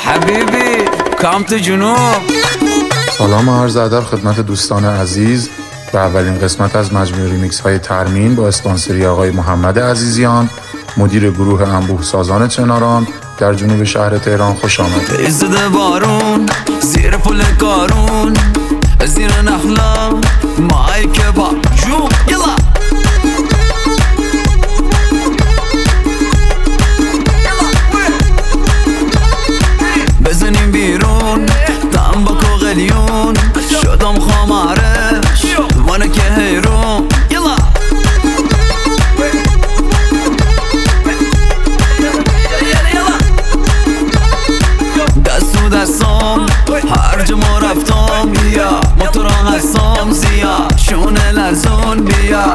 حبیبی کامت جنوب. سلام و عرض ادب خدمت دوستان عزیز و اولین قسمت از مجموعه ریمیکس های ترمین با اسپانسری آقای محمد عزیزیان، مدیر گروه انبوه سازان چناران در جنوب شهر تهران خوش آمدید. ایزده بارون زیر پل کارون، زیر نخلا مایک با جو یلا بزنیم بیرون تنباک و غلیون، شدم خامارش وانه که هیرون یلا دستو دستم هر جا ما رفتم، بیا موتورا هستم زیا شونه لرزون بیا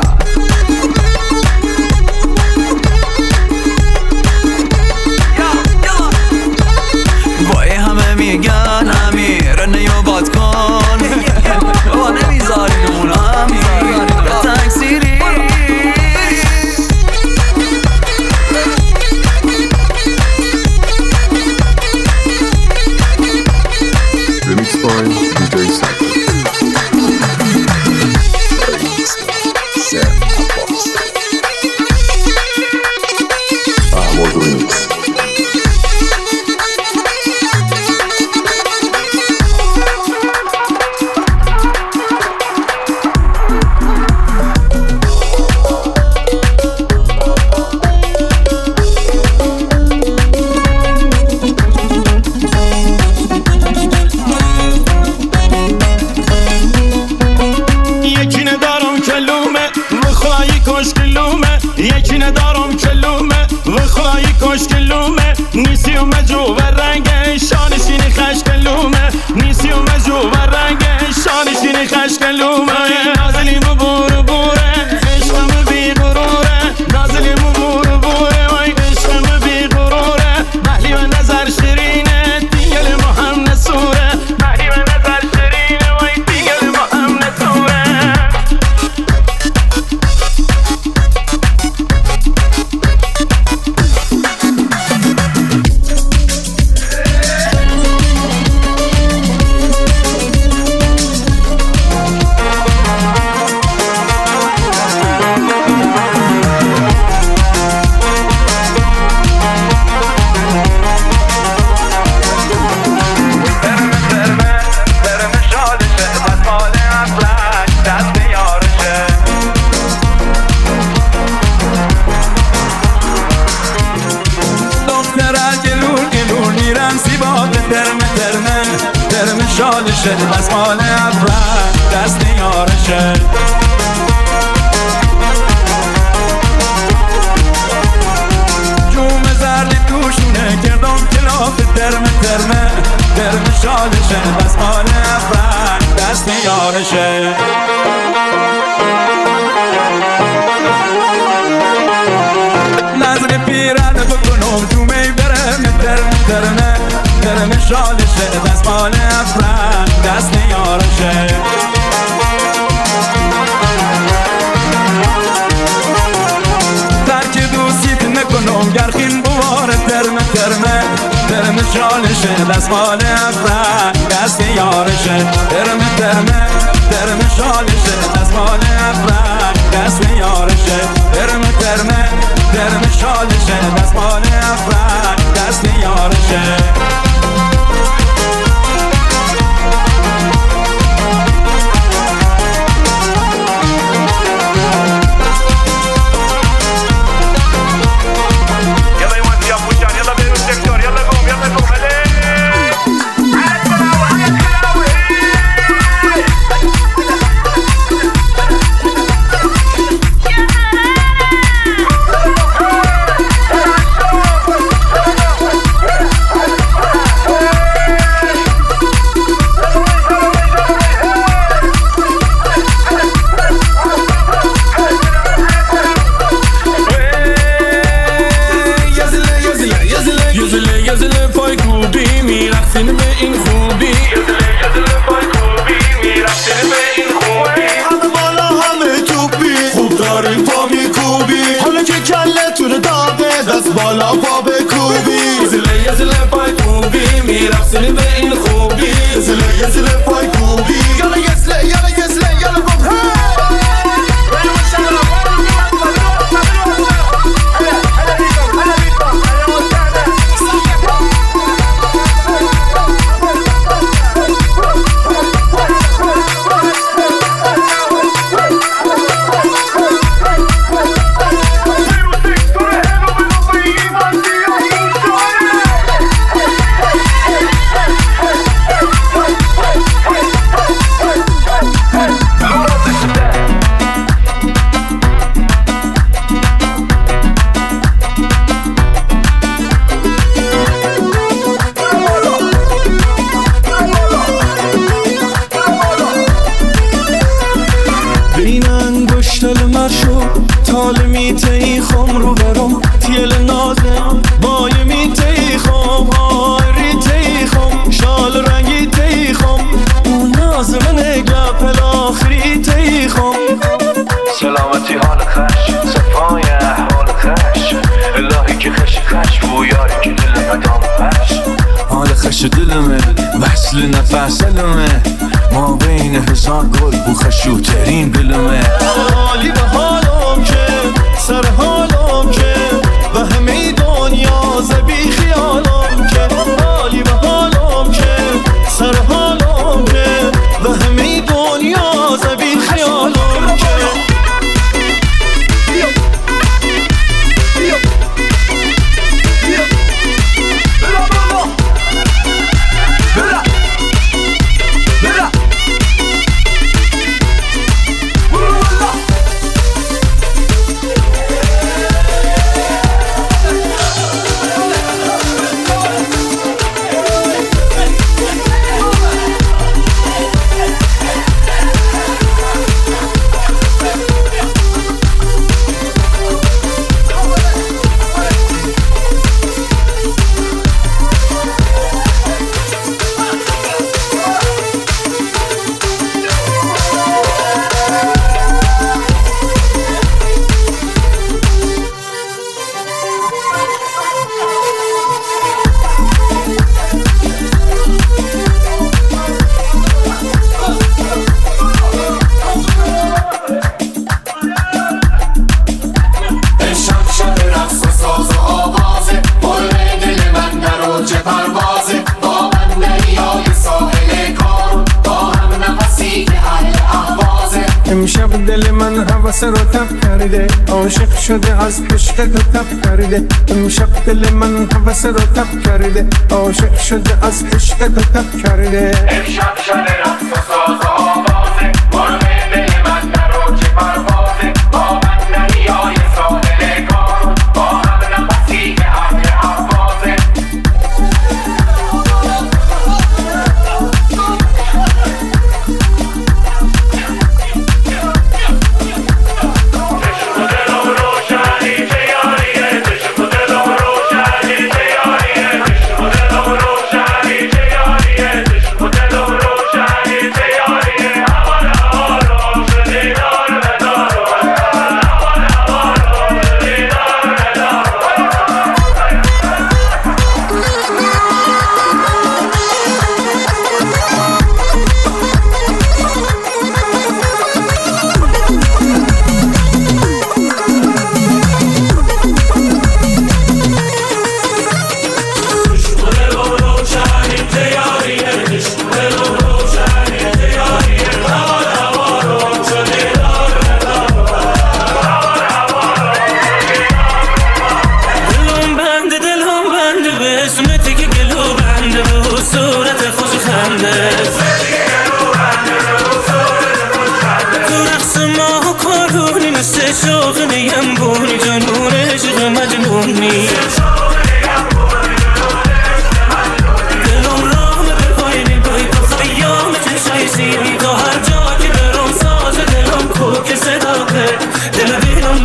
وای همه میگن امیر نیو باد کن و نمیذارین امیر تکسیری Remix by DJ Cycle. یکی ندارم کلومه و خواهی کشکلومه نیسی و مجو و رنگ شانشینی خشکلومه نیسی و مجو و رنگ شانشینی خشکلومه نازلیم و بورو بوره عشقم بی غروره نازلیم و بورو بوره وای عشقم بی غروره محلی و نظر شیرینه دیگل ما هم نسوره محلی و نظر شیرینه وای دیگل ما هم نسوره شالشه بس مال افرن دست یارشه جوم زرلی توشونه کردم کلاف درم شالشه بس مال افرن دست یارشه نظر پیرن بکنم جومه برم درم شالشه بس مال افرن دست یارشه ترک دوستیت نکنم گرخین بوار درم شالشه بس مال افرن دست یارشه درم شالشه بس مال افرن دست یارشه درم شالشه بس مال افرن دست یارشه بالا پا بکوبی زله پای کوبی میرم رسیدی به این خوبی یه زله پای کوبی یالا یسله یالا گفت تال میتی خم رو برم تیل نازم بای میتی خم هاری تی خم شال رنگی تی خم اون ناز من گپ آخری تی خم سلامتی حال خش صفای حال خش الهی که خش بویاری که دل مدام خش حال خش دلمه وصل نفسلمه ما بین هزار گل بو خشوترین دلمه حالی به حالم که سر حالم که و همه دنیا زبی خیالم که حالی به حالم که سر حالم که و همه دنیا زبی خیالم که امشب دل من حوث رو تب کرده عاشق شده از عشق تو تب کرده امشب دل من حوث رو تب کرده عاشق شده از عشق تو تب کرده امشب شب رقص و ساز و آوازه مرغ دل من در اوج پروازه با من دریای ساحل کارون با هم نفسی که اهل احوازه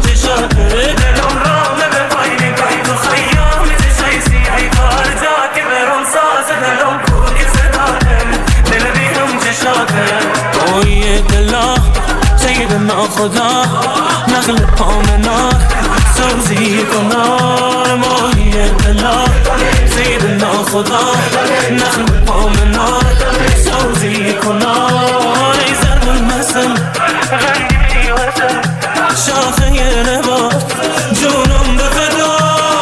دلم راه به پایین گاهی تو خیام چشای سیاهی کار جا که خدا نخل به پا منار سازی کنار ای ضرب المثل رنگی میوته شاخه یه نبات جونم به فدا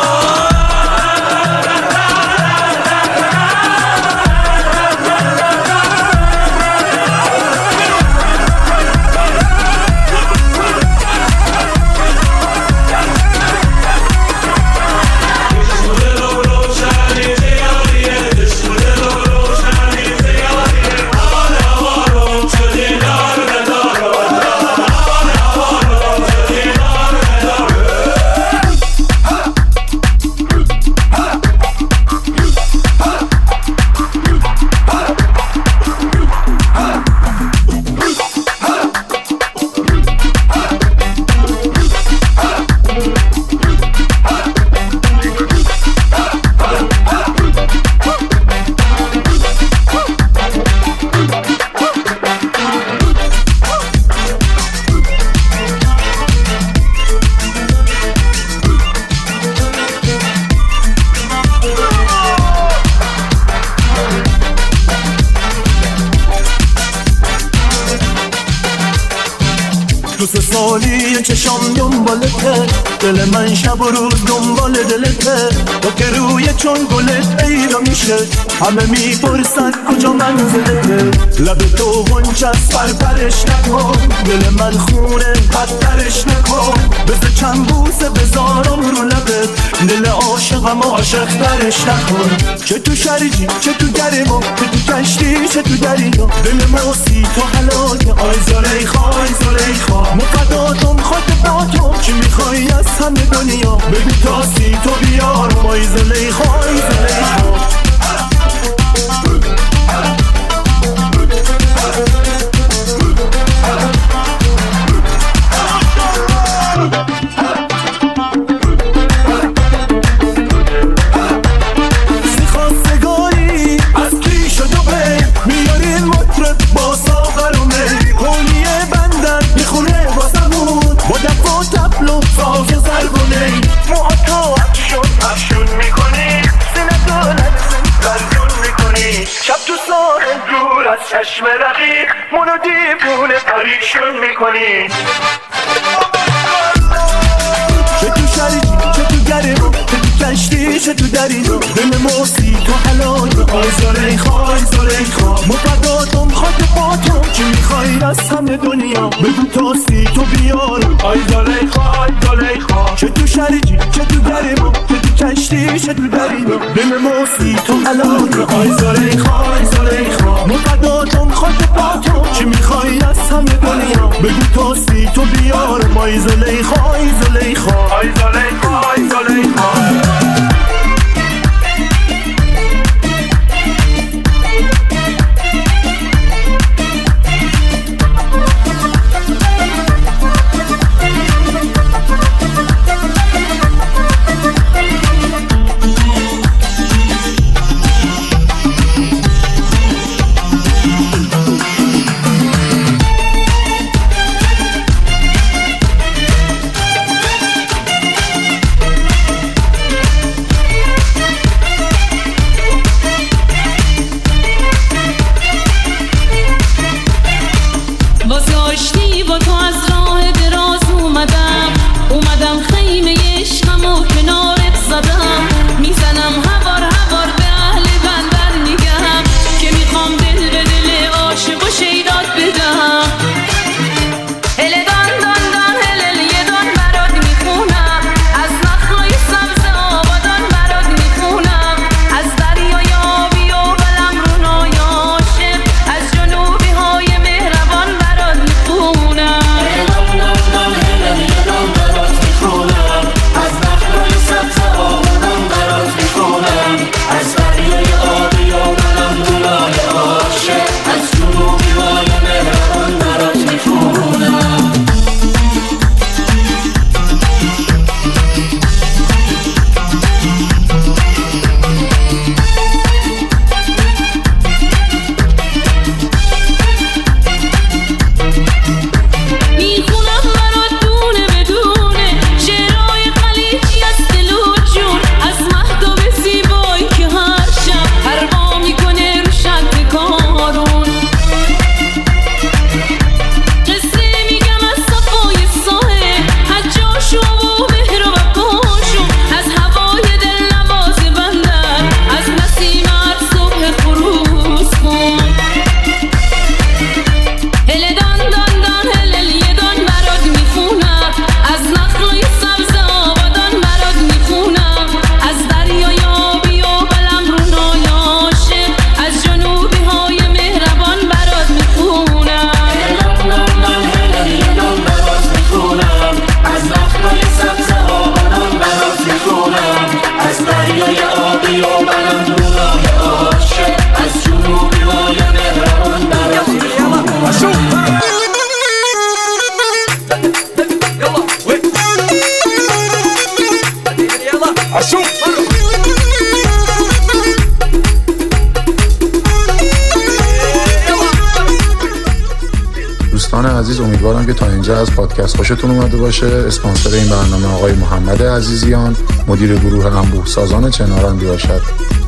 سالی چشام دنبالته دل من شب و روز دنبال دلته با که روی چون گلت پیدا میشه همه میپرسن کجا منزلته لب تو غنچست پرپرش نکن دل من خونه بدترش نکن بذار چند بوسه بذارم رو لبت دل عاشقم عاشق ترش نکن چه تو شرجی چه تو گرما چه تو کشتی چه تو دریا دل موسی تو حلاکه آی زلیخا آی زلیخا مقداتم خود با تو چی میخوایی از همه دنیا ببین تا سی تو بیارم آی زلیخا آی زلیخا چشم رقیق منو دیوونه پریشون میکنی چه تو شریجی چه تو گرم چه تو کشتی چه تو دریا دل موسی تو حلال آی زلیخا آی زلیخا مقداتم خود با تو چی میخوایی از همه دنیا بگو تا سی تو بیارم آی زلیخا آی زلیخا چه تو شریجی چه تو گرم چه تو کشتی چه تو دریا دل موسی تو حلال آی زلیخا آی زلیخا مقداتم خود با تو چی میخوایی از همه دنیا بگو تا سی تو بیارم آی زلیخا آی زلیخا آی زلیخا آی زلیخا عزیز، امیدوارم که تا اینجا از پادکست خوشتون اومده باشه. اسپانسر این برنامه آقای محمد عزیزیان، مدیر گروه انبوه سازان چناران باشد.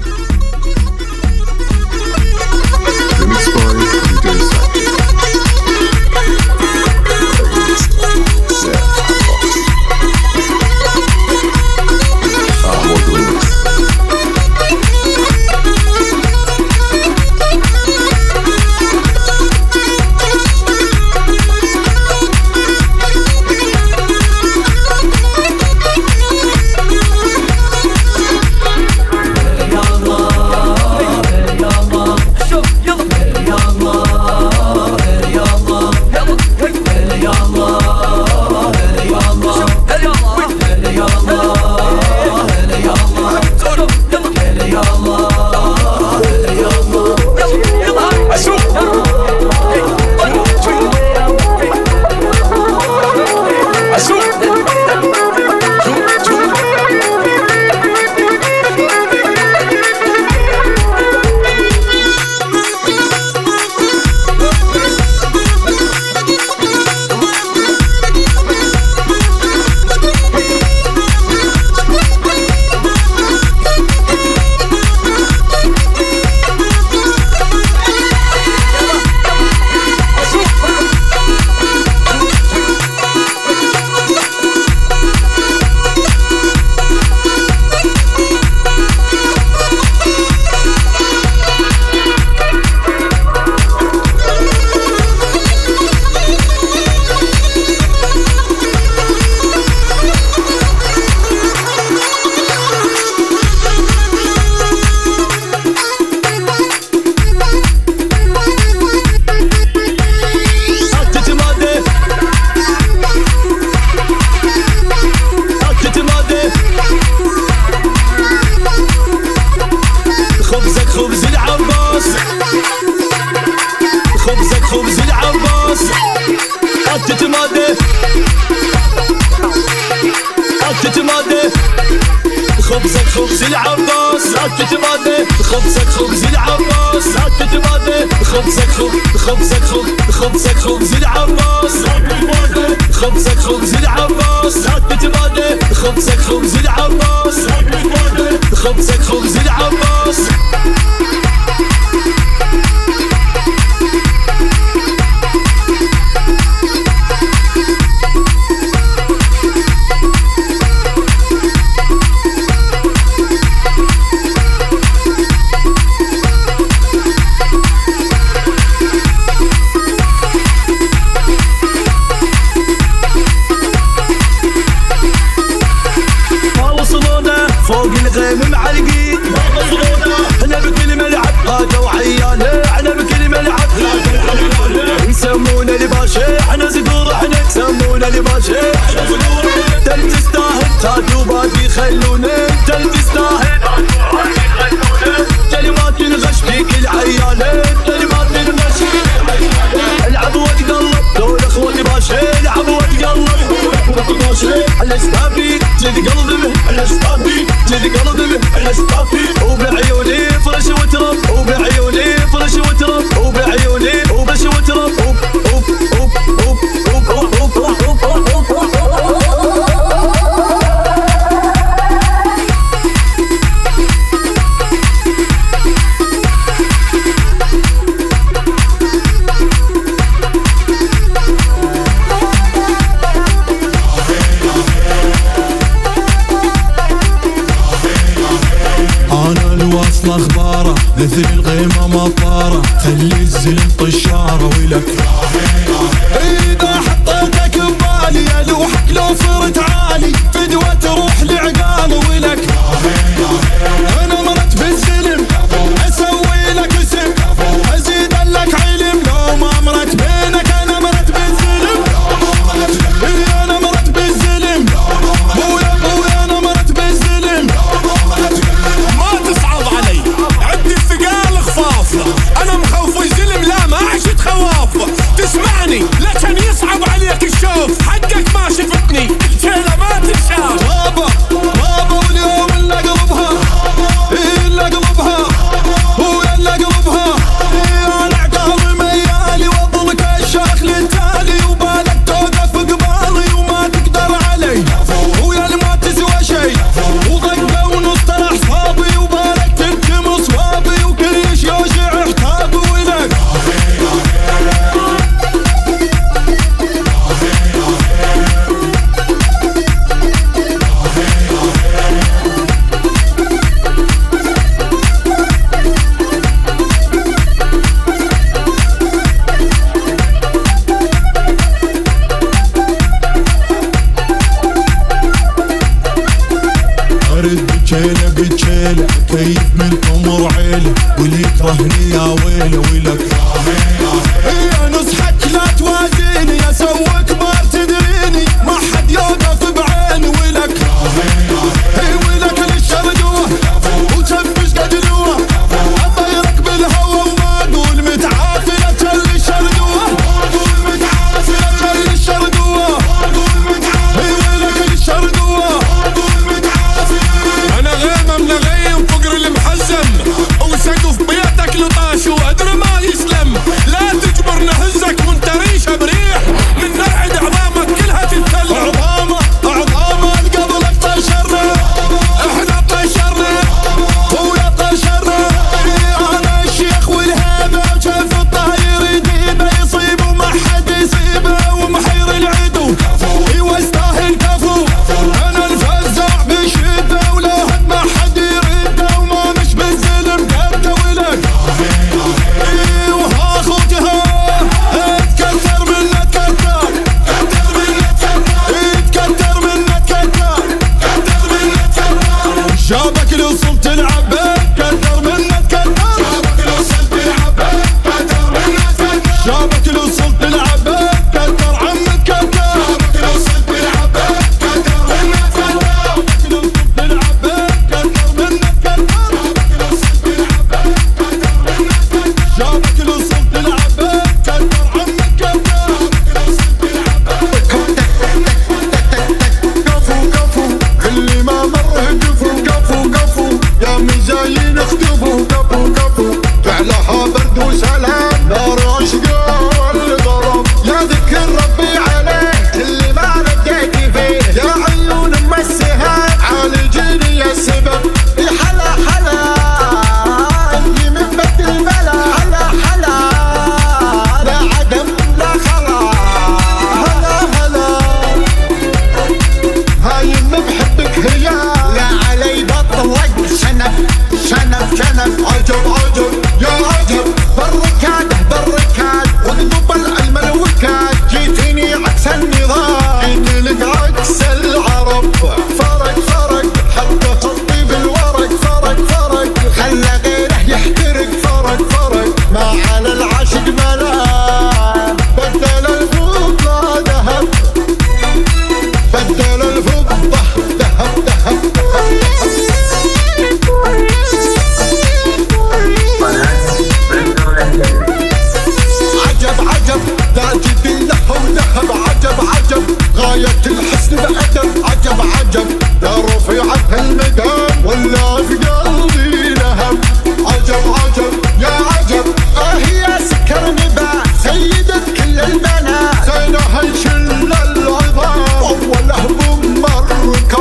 خبز العباس لا تتمادى خبزك خبز العباس لا تتمادى خبزك خبز العباس لا تتمادى خبزك خبز العباس لا تتمادى خبزك خبز العباس لا تتمادى خبزك خبز العباس فوق الغيم معلقين احنا بكل ملعب هاجا وعياله احنا بكل ملعب يسمونا الباشا احنا زقور احنا يسمونا الباشا تل تستاهل تاتوبات يخلونا تل تستاهل كلمات الغش فيك العياله كلمات الغش العب وتقلب دول اخوتي باشا العب وتقلب على استابي جد قلبي على استابي جد قلبي على استابي وبعيوني فرش وترب وبعيوني فرش وترب وبعيوني وبش وترب اخباره مثل الغيمه مطاره خلي الزلم طشاره ولك اذا حطيتك ببالي الوحك لو صرت عالي فدوه تروح لعقال ولك انا مرت بالزلم اسوي لك اسم ازيد لك علم لو ما مرت بينك انا مرت بالزلم انا مرت بالزلم ابويا انا مرت بالزلم ما تصعب علي عندي الثقال خفافة انا مخوف الزلم لا ما عشت خوافة تسمعني لكن يصعب عليك الشوف حقك ما شفتني الجيلة ما تنشاف الامور عيله واللي يكرهني يا ويله ويلك يا نصحك لا توازيني يا سوى كبار تدريني ما حد يوقف بعيني ويلك ويلك للشر جوه وشفش قجلوه اطيرك بالهوا وما اقول متعافي لا تشل الشر جوه اقول متعافي لا تشل الشر جوه ويلك للشر جوه اقول متعافي انا غيمه من غيم فقر المحزم وسقف بيتك لطاش وادري ما يسلم لا تجبر نهزك وانت ريشه بريح من نرعد عظامك كلها تتكلم اعظامه قبلك طشرنا احنا طشرنا ويا طشرنا انا الشيخ والهيبه وشاف الطاير يديبه يصيب وما حد يصيبه ومحير العدو يستاهل كفو انا الفزع بشده ولا هد ما حد يرده وما مش بالزلم قده ولك وها اخوك اتكتر منه اتكتر اتكتر منه اتكتر شابك اللي وصلت تلعب اتكتر منه اتكتر شابك اللي وصلت تلعب اتكتر عم اتكتر شابك اللي وصلت تلعب اتكتر عم اتكتر كفو اللي ما مر هدفوا كفو يا مزاين اختفوا كفو فعلها برد وسلام نار عشقه اللي ضرب يا ذكر ربي عليه اللي ما رديت فيه يا عيون مسها عالجيني يا السبب يا حلا اني من بد البلا حلا لا عدم لا خلا هلا هايم بحبك هي لا علي بطلق شنف عجب يا عجب بالركاد واقلب العلم الوكاد جيتني عكس النظام جيت لك عكس العرب فرق حتى خطي بالورق فرق خلى غيره يحترق فرق ما على العاشق ملام بدل الفضة ذهب عجب لا جد له ذهب عجب غاية الحسن بأدب عجب يا رفيعة المدام ولا في قلبي لهب عجب يا عجب يا سكر نبات سيدة كل البنات زينها يشل العظام أوله بمركب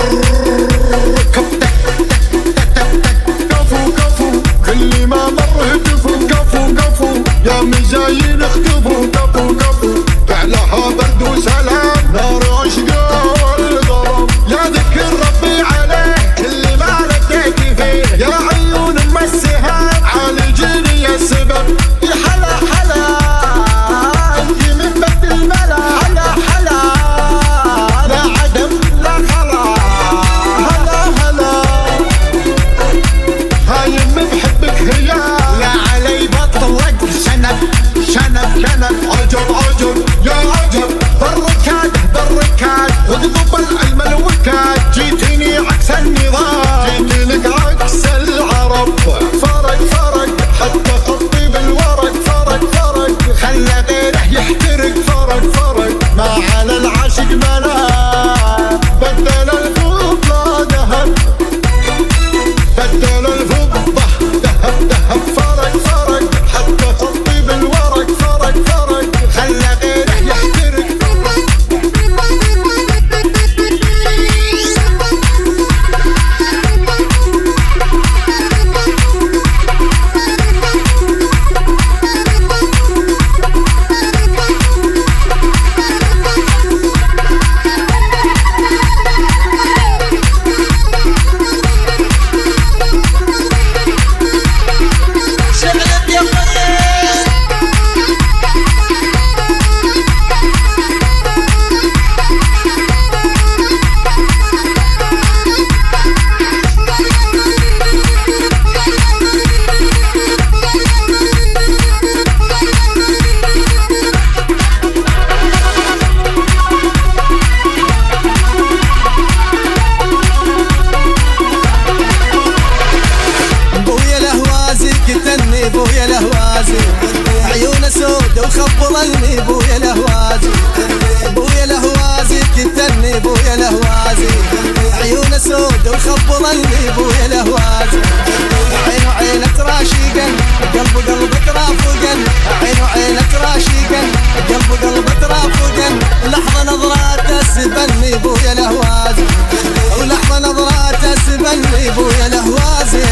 كفو كل ما مر هدفوا كفو يا مزاين اختفوا كفو فعلها برد وسلام نار عشقه اللي ضرب يا ذكر ربي عليه اللي ما رديت فيه يا عيون مسها عالجيني يا السبب يا حلا انتي من بد الملا حلا لا عدم لا خلا هلا هايم بحبك هي لا علي بطلق شنف عجب يا عجب بالركاد وخبرني بويا الهوازي بويا الهوازي كتلني بويا الهوازي عيونه سود وخبرني بويا الهوازي عينه عينه تراشقا قلبه قلبه ترافقا عينه عينه تراشقا قلبه قلبه ترافقا لحظة نظراته سبني بويا الهوازي ولحظة نظراته سبني بويا الهوازي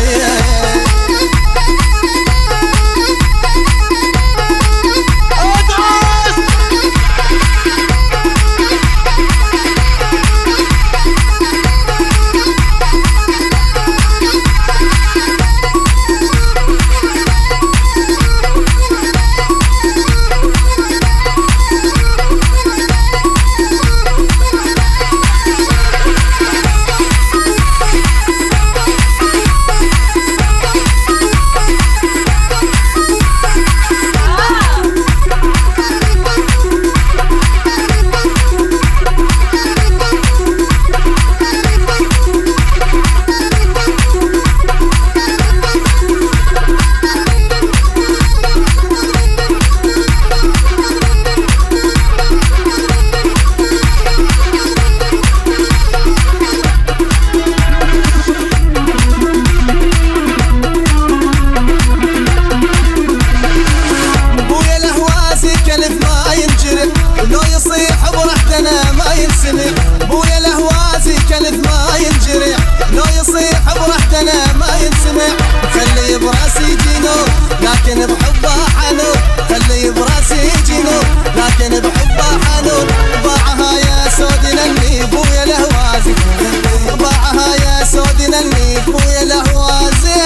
بويا الهوازي كلف ما ينجرح لو يصيح برحتنا ما ينسمع خلي براسي جنون لكن بحبه حنون خلي براسي جنون لكن بحبه حنون باعها يا سود لني بويا الهوازي باعها يا سود لني بويا الهوازي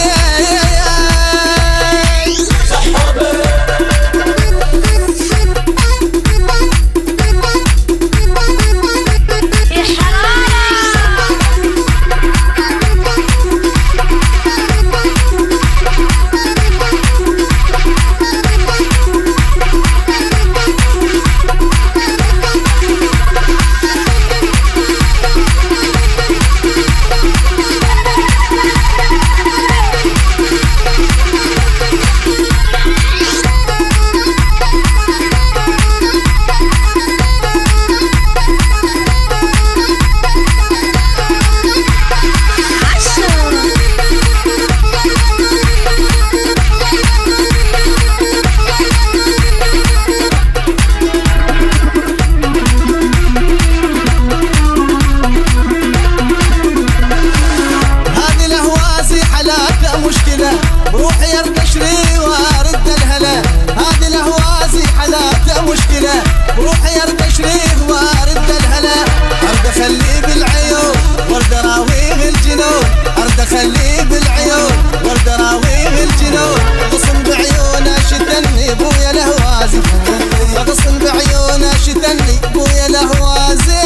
روحي ارتشري وارد الهلا هذه الهوازي حالاته مشكلة روحي ارتشري وارد الهلا ارد اخليه بالعيون ورد اراويه الجنون ارد اخليه بالعيون ورد اراويه الجنون غصن بعيونه شتني بويا الهوازي غصن بعيونه شتني بويا الهوازي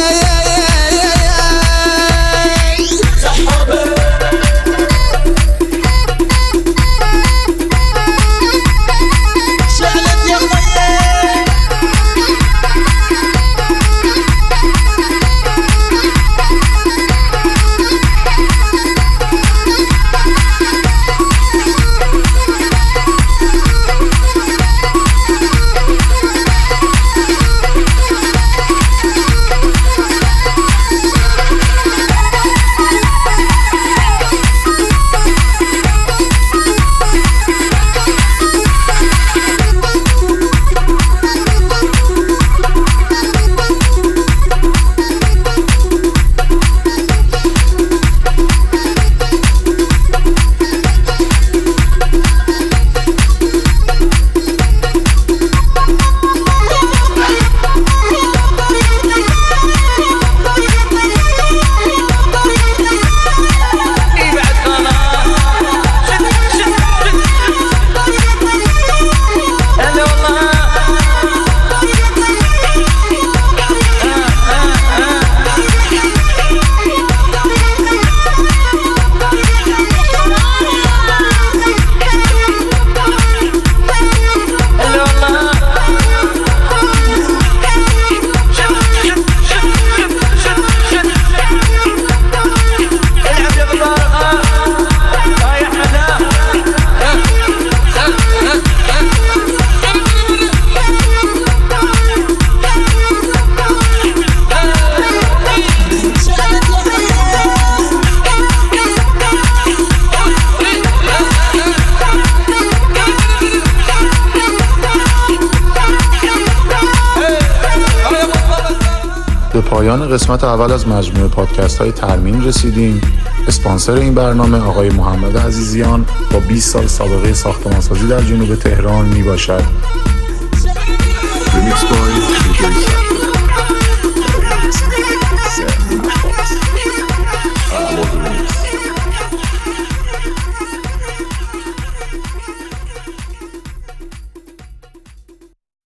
پایان قسمت اول از مجموعه پادکست های ترمین رسیدیم. اسپانسر این برنامه آقای محمد عزیزیان با 20 سال سابقه ساختمانسازی در جنوب تهران می باشد.